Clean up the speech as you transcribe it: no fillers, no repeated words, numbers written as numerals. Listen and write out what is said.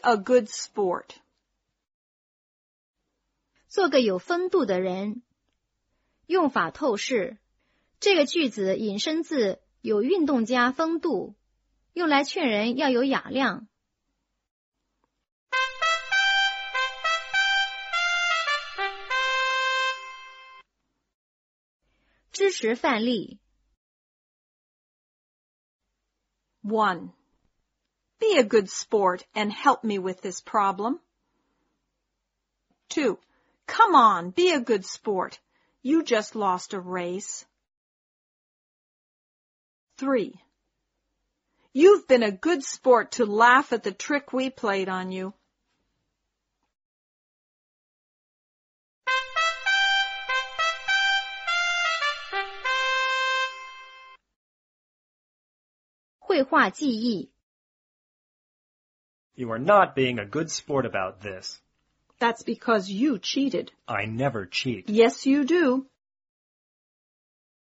a good sport. 做个有风度的人。用法透视。这个句子引申自有运动家风度，用来劝人要有雅量。支持范例。 1. Be a good sport and help me with this problem. 2. Come on, be a good sport. You just lost a race. 3. You've been a good sport to laugh at the trick we played on you. 绘画记忆。 You are not being a good sport about this. That's because you cheated. I never cheat. Yes, you do.